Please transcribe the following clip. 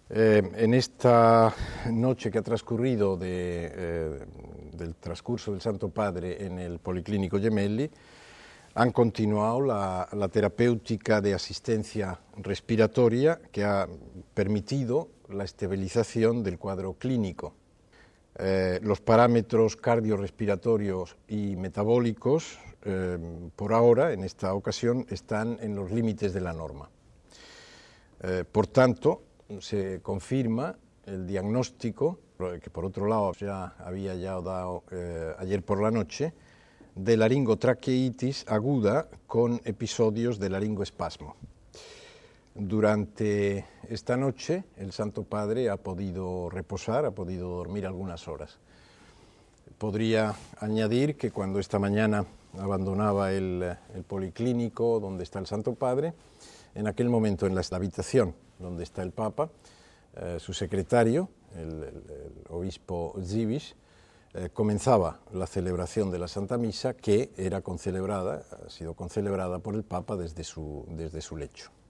En esta noche que ha transcurrido del transcurso del Santo Padre en el Policlínico Gemelli, han continuado la terapéutica de asistencia respiratoria que ha permitido la estabilización del cuadro clínico. Los parámetros cardiorrespiratorios y metabólicos, por ahora, en esta ocasión, están en los límites de la norma. Por tanto, se confirma el diagnóstico, que por otro lado ya había dado ayer por la noche, de laringotraqueitis aguda con episodios de laringoespasmo. Durante esta noche el Santo Padre ha podido reposar, ha podido dormir algunas horas. Podría añadir que cuando esta mañana abandonaba el policlínico donde está el Santo Padre, en aquel momento en la habitación donde está el Papa, su secretario, el obispo Zivish, comenzaba la celebración de la Santa Misa, que ha sido concelebrada por el Papa desde su lecho.